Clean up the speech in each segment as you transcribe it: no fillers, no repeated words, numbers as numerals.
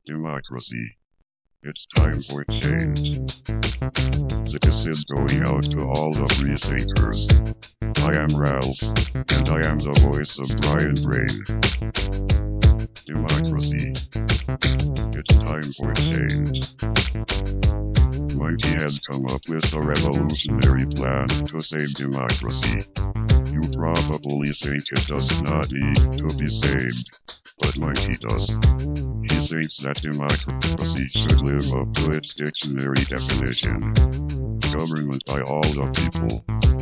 Democracy. It's time for change. This is going out to all the free thinkers. I am Ralph, and I am the voice of Brian Brain. Democracy. It's time for change. Monkey has come up with a revolutionary plan to save democracy. You probably think it does not need to be saved, but Monkey does. He thinks that democracy should live up to its dictionary definition. Government by all the people.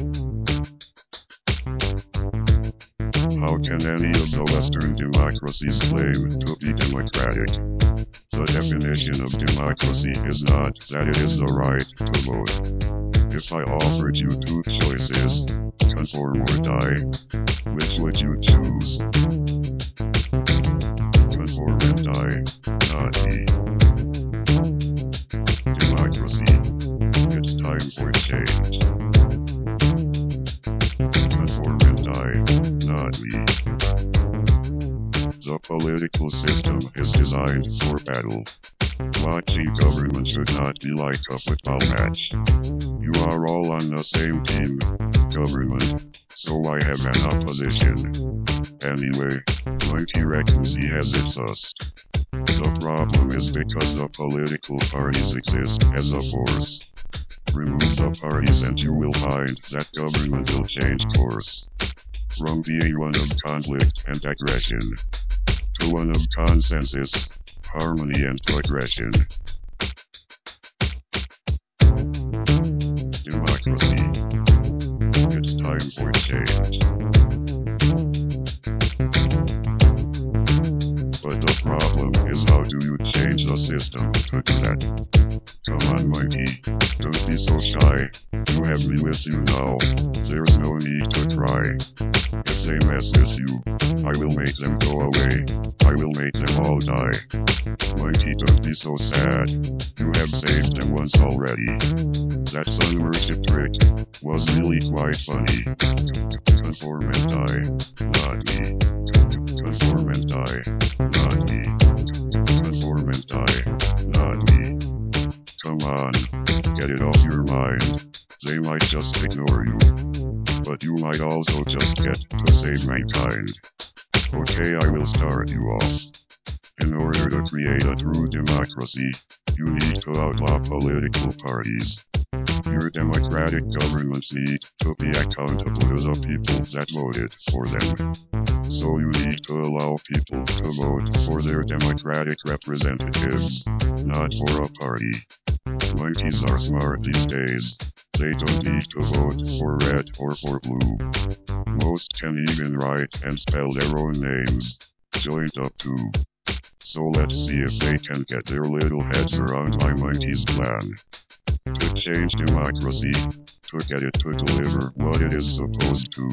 How can any of the Western democracies claim to be democratic? The definition of democracy is not that it is the right to vote. If I offered you two choices, conform or die, which would you choose? Conform and die, not me. Democracy. It's time for change. Conform and die, not me. The political system is designed for battle. Watching government should not be like a football match. You are all on the same team, government, so I have an opposition. Anyway, Monkey reckons he has it sussed. The problem is because the political parties exist as a force. Remove the parties and you will find that government will change course. From being one of conflict and aggression, to one of consensus, harmony and progression. Democracy. It's time for change. But the problem is, how do you change the system to do that? Come on, Monkey, don't be so shy. You have me with you now. There's no need to cry. If they mess with you, I will make them go away. I will make them all die. Monkey, don't be so sad. You have saved them once already. That sun worship trick was really quite funny. Conform and die, not me. Conform and die, not me. Conform and die, not me. Come on, get it off your mind. They might just ignore you, but you might also just get to save mankind. Okay, I will start you off. In order to create a true democracy, you need to outlaw political parties. Your democratic governments need to be accountable to the people that voted for them. So you need to allow people to vote for their democratic representatives, not for a party. Monkeys are smart these days. They don't need to vote for red or for blue. Most can even write and spell their own names, joined up too. So let's see if they can get their little heads around my monkey's plan. To change democracy, to get it to deliver what it is supposed to.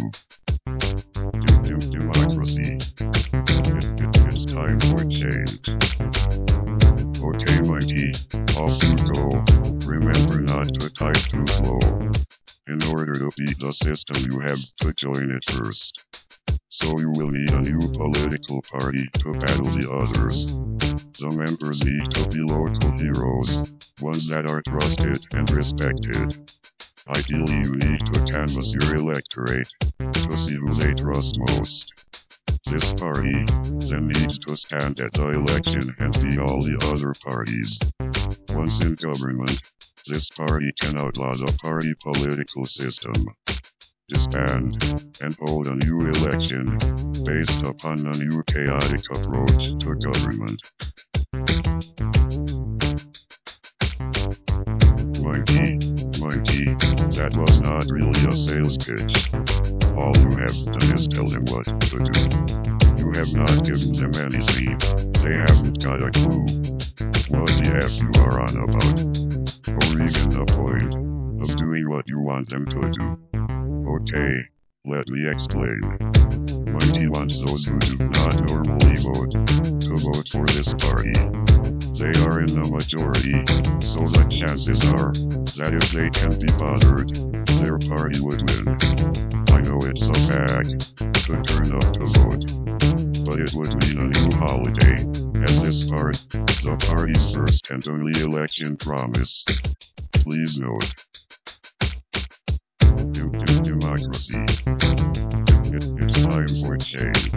Democracy. It's time for change. Okay, Monkey, off you go. Remember not to type too slow. In order to beat the system, you have to join it first. So you will need a new political party to battle the others. The members need to be local heroes, ones that are trusted and respected. Ideally, you need to canvass your electorate to see who they trust most. This party then needs to stand at the election and beat all the other parties. Once in government, this party can outlaw the party political system, disband, and hold a new election based upon a new chaotic approach to government. Monkey, that was not really a sales pitch. All you have done is tell them what to do. You have not given them anything. They haven't got a clue what the F you are on about, or even the point of doing what you want them to do. Okay, let me explain. Monkey wants those who do not normally vote to vote for this party. They are in the majority, so the chances are that if they can be bothered, their party would win. I know it's a fact to turn up to vote, but it would mean a new holiday. As this part, the party's first and only election promise. Please note. Democracy. It's time for change.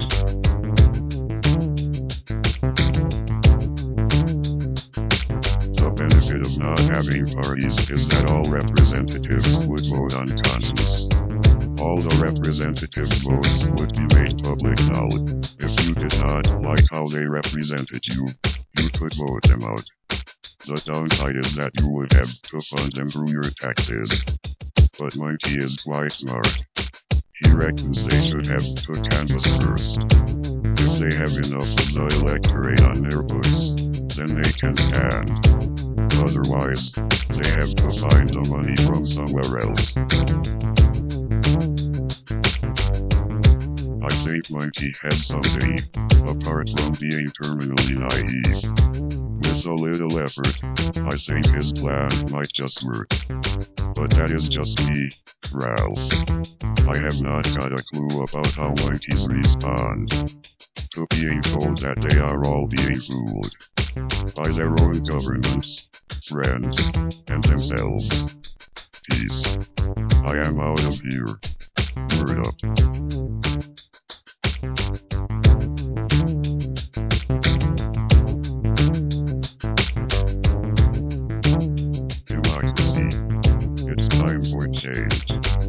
The benefit of not having parties is that all representatives would vote unconscious. All the representatives' votes would be made public knowledge. If you did not like how they represented you, you could vote them out. The downside is that you would have to fund them through your taxes. But Monkey is quite smart. He reckons they should have to canvass first. If they have enough of the electorate on their books, then they can stand. Otherwise, they have to find the money from somewhere else. I think Monkey has something, apart from being terminally naive. With a little effort, I think his plan might just work. But that is just me, Ralph. I have not got a clue about how monkeys respond to being told that they are all being fooled by their own governments, friends, and themselves. Peace. I am out of here. Word up. Democracy. It's time for change.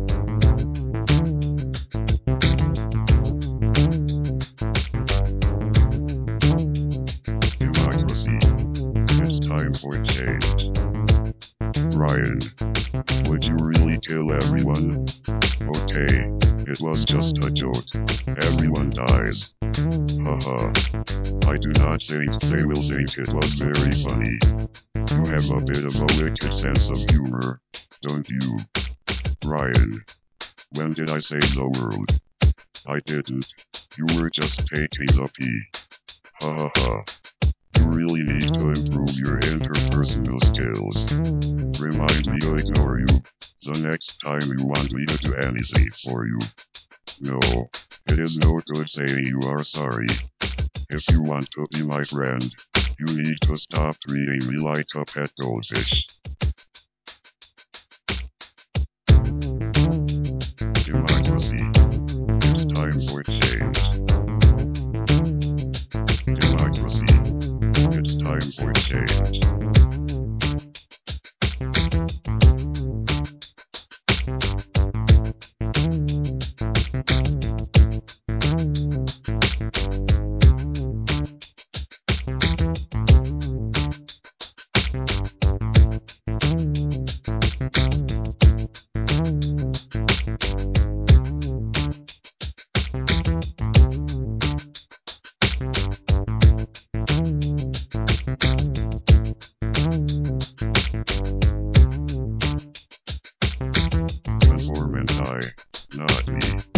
Democracy. It's time for change. Ryan, would you really kill everyone? Okay, it was just a joke. Everyone dies. Haha. I do not think they will think it was very funny. You have a bit of a wicked sense of humor, don't you? Ryan, when did I save the world? I didn't. You were just taking the pee. Ha ha ha. You really need to improve your interpersonal skills. Remind me to ignore you the next time you want me to do anything for you. No, it is no good saying you are sorry. If you want to be my friend, you need to stop treating me like a pet goldfish. Democracy. It's time for change. Democracy. It's time for change. Conformant I, not me.